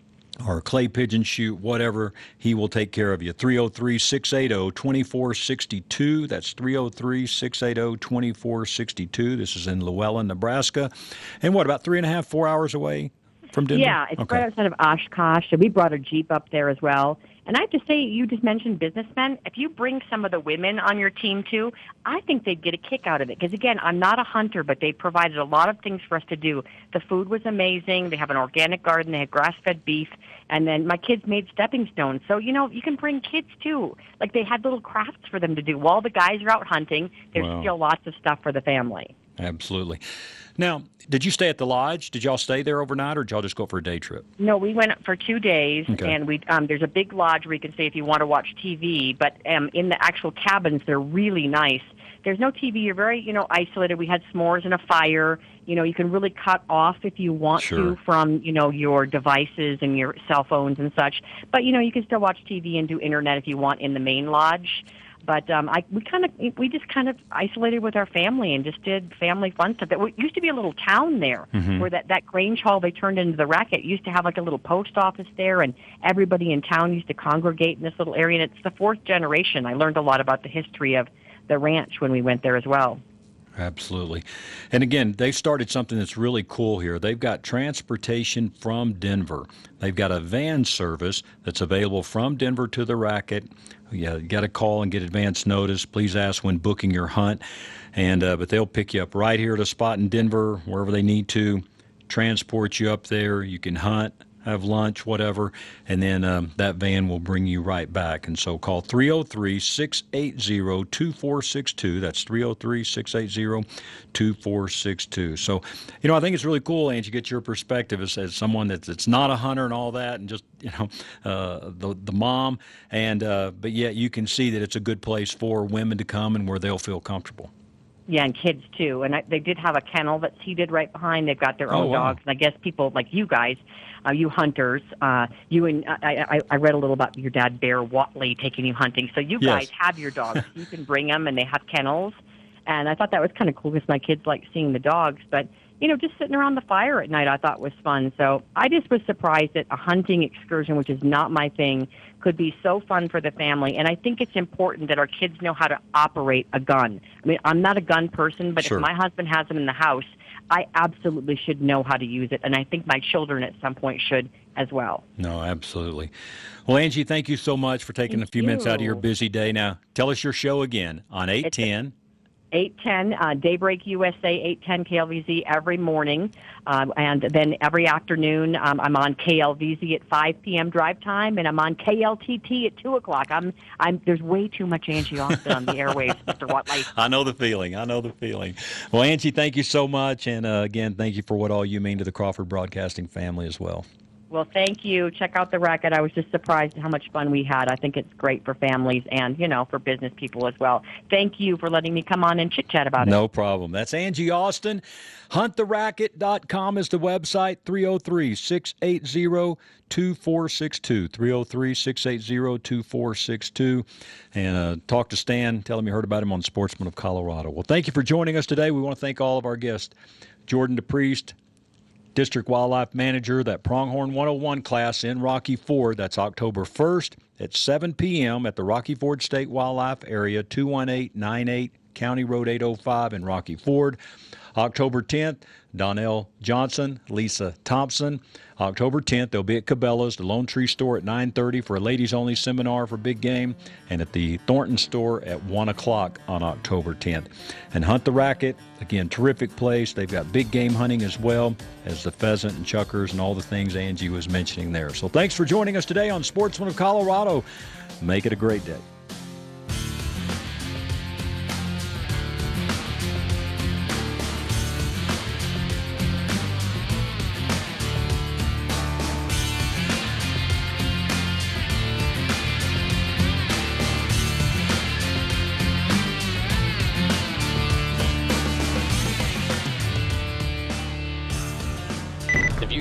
or a clay pigeon shoot, whatever, he will take care of you. three oh three, six eight zero, two four six two. That's three oh three, six eight zero, two four six two. This is in Llewellyn, Nebraska. And what, about three and a half, four hours away from Denver? Yeah, it's okay. right outside of Oshkosh. And we brought a Jeep up there as well. And I have to say, you just mentioned businessmen. If you bring some of the women on your team, too, I think they'd get a kick out of it. Because, again, I'm not a hunter, but they provided a lot of things for us to do. The food was amazing. They have an organic garden. They had grass-fed beef. And then my kids made stepping stones. So, you know, you can bring kids, too. Like, they had little crafts for them to do. While the guys are out hunting, there's wow. still lots of stuff for the family. Absolutely. Now, did you stay at the lodge? Did y'all stay there overnight, or did y'all just go for a day trip? No, we went for two days, okay. and we um, there's a big lodge where you can stay if you want to watch T V, but um, in the actual cabins, they're really nice. There's no T V. You're very, you know, isolated. We had s'mores and a fire. You know, you can really cut off if you want sure. to from, you know, your devices and your cell phones and such. But, you know, you can still watch T V and do internet if you want in the main lodge. But um, I we kind of we just kind of isolated with our family and just did family fun stuff. There used to be a little town there mm-hmm. where that, that Grange Hall they turned into the Racket used to have like a little post office there, and everybody in town used to congregate in this little area. And it's the fourth generation. I learned a lot about the history of the ranch when we went there as well. Absolutely. And again, they've started something that's really cool here. They've got transportation from Denver. They've got a van service that's available from Denver to the Racket. Yeah, you got to call and get advance notice. Please ask when booking your hunt. And uh, but they'll pick you up right here at a spot in Denver, wherever they need to, transport you up there. You can hunt, have lunch, whatever, and then um, that van will bring you right back. And so call three oh three, six eight zero, two four six two. That's three oh three, six eight zero, two four six two. So, you know, I think it's really cool, Angie, to get your perspective as, as someone that's, that's not a hunter and all that, and just, you know, uh, the the mom, and uh, but yet you can see that it's a good place for women to come and where they'll feel comfortable. Yeah, and kids, too. And I, they did have a kennel that's heated right behind. They've got their own oh, wow. dogs. And I guess people like you guys, uh, you hunters, uh, you and I, I, I read a little about your dad, Bear Watley, taking you hunting. So you yes. guys have your dogs. You can bring them, and they have kennels. And I thought that was kind of cool because my kids like seeing the dogs. But, you know, just sitting around the fire at night I thought was fun. So I just was surprised that a hunting excursion, which is not my thing, could be so fun for the family. And I think it's important that our kids know how to operate a gun. I mean, I'm not a gun person, but sure. if my husband has them in the house, I absolutely should know how to use it. And I think my children at some point should as well. No, absolutely. Well, Angie, thank you so much for taking thank a few you. minutes out of your busy day. Now, tell us your show again on eight ten. eight ten, uh, Daybreak U S A, eight ten K L V Z every morning. Um, and then every afternoon, um, I'm on K L V Z at five p.m. drive time, and I'm on K L T T at two o'clock. I'm, I'm, there's way too much Angie Austin on the airwaves, Mister Watley. I know the feeling. I know the feeling. Well, Angie, thank you so much. And, uh, again, thank you for what all you mean to the Crawford Broadcasting family as well. Well, thank you. Check out the Racket. I was just surprised at how much fun we had. I think it's great for families and, you know, for business people as well. Thank you for letting me come on and chit-chat about it. No problem. That's Angie Austin. hunt the racket dot com is the website. three oh three, six eight zero, two four six two. three oh three, six eight zero, two four six two. And uh, talk to Stan. Tell him you heard about him on Sportsman of Colorado. Well, thank you for joining us today. We want to thank all of our guests. Jordan DePriest, District Wildlife Manager, that Pronghorn one oh one class in Rocky Ford. That's October first at seven p.m. at the Rocky Ford State Wildlife Area, two one eight nine eight County Road eight oh five in Rocky Ford. October tenth, Donnell Johnson, Lisa Thompson. October tenth, they'll be at Cabela's, the Lone Tree Store at nine thirty for a ladies-only seminar for big game, and at the Thornton Store at one o'clock on October tenth. And Hunt the Racket, again, terrific place. They've got big game hunting as well as the pheasant and chuckers and all the things Angie was mentioning there. So thanks for joining us today on Sportsman of Colorado. Make it a great day.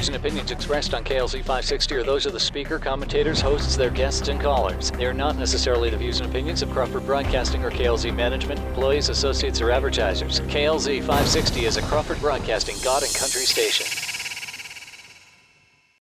views and opinions expressed on K L Z five sixty are those of the speaker, commentators, hosts, their guests, and callers. They are not necessarily the views and opinions of Crawford Broadcasting or K L Z management, employees, associates, or advertisers. K L Z five sixty is a Crawford Broadcasting God and Country station.